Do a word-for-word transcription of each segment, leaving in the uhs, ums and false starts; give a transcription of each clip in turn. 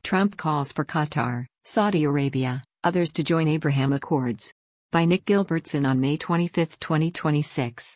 Trump calls for Qatar, Saudi Arabia, others to join Abraham Accords. By Nick Gilbertson on May twenty-fifth, twenty twenty-six.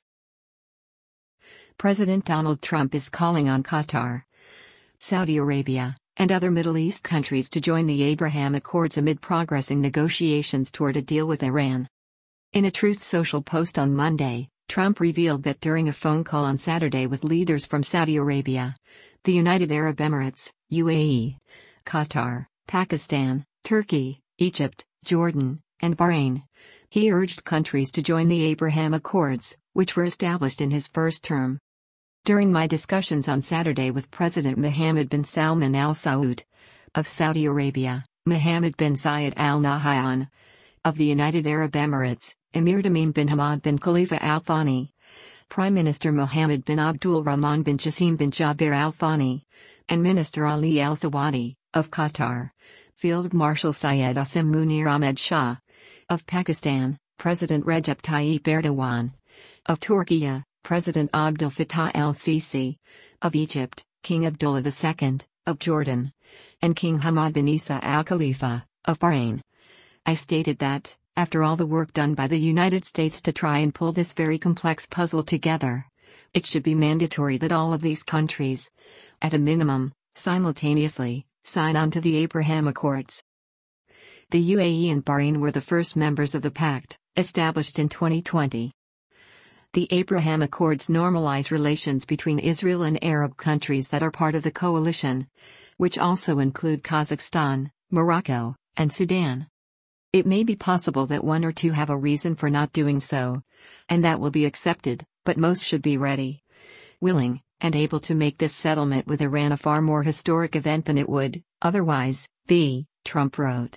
President Donald Trump is calling on Qatar, Saudi Arabia, and other Middle East countries to join the Abraham Accords amid progressing negotiations toward a deal with Iran. In a Truth Social post on Monday, Trump revealed that during a phone call on Saturday with leaders from Saudi Arabia, the United Arab Emirates, U A E, Qatar, Pakistan, Turkey, Egypt, Jordan, and Bahrain, he urged countries to join the Abraham Accords, which were established in his first term. During my discussions on Saturday with President Mohammed bin Salman Al Saud of Saudi Arabia, Mohammed bin Zayed Al Nahyan of the United Arab Emirates, Emir Tamim bin Hamad bin Khalifa Al Thani, Prime Minister Mohammed bin Abdul Rahman bin Jassim bin Jaber Al Thani, and Minister Ali Al Thawadi of Qatar, Field Marshal Syed Asim Munir Ahmed Shah of Pakistan, President Recep Tayyip Erdogan of Turkey, President Abdel Fattah el-Sisi of Egypt, King Abdullah the Second of Jordan, and King Hamad bin Isa Al Khalifa of Bahrain. I stated that, after all the work done by the United States to try and pull this very complex puzzle together, it should be mandatory that all of these countries, at a minimum, simultaneously, sign on to the Abraham Accords. The U A E and Bahrain were the first members of the pact, established in twenty twenty. The Abraham Accords normalize relations between Israel and Arab countries that are part of the coalition, which also include Kazakhstan, Morocco, and Sudan. It may be possible that one or two have a reason for not doing so, and that will be accepted, but most should be ready, willing, and able to make this settlement with Iran a far more historic event than it would, otherwise, be, Trump wrote.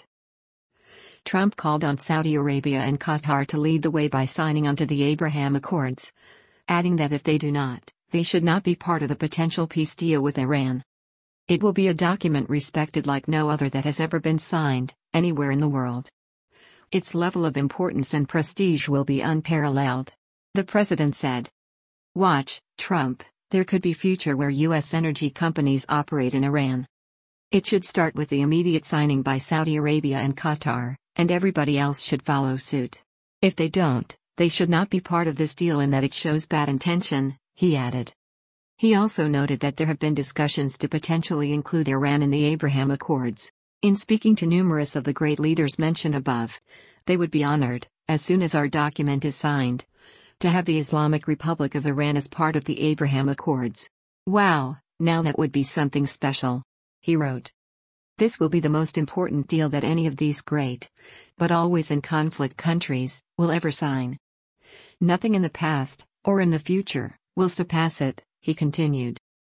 Trump called on Saudi Arabia and Qatar to lead the way by signing onto the Abraham Accords, adding that if they do not, they should not be part of a potential peace deal with Iran. It will be a document respected like no other that has ever been signed, anywhere in the world. Its level of importance and prestige will be unparalleled, the president said. Watch, Trump, there could be future where U S energy companies operate in Iran. It should start with the immediate signing by Saudi Arabia and Qatar, and everybody else should follow suit. If they don't, they should not be part of this deal and that it shows bad intention, he added. He also noted that there have been discussions to potentially include Iran in the Abraham Accords. In speaking to numerous of the great leaders mentioned above, they would be honored, as soon as our document is signed, to have the Islamic Republic of Iran as part of the Abraham Accords. Wow, now that would be something special, he wrote. This will be the most important deal that any of these great, but always in conflict countries, will ever sign. Nothing in the past, or in the future, will surpass it, he continued.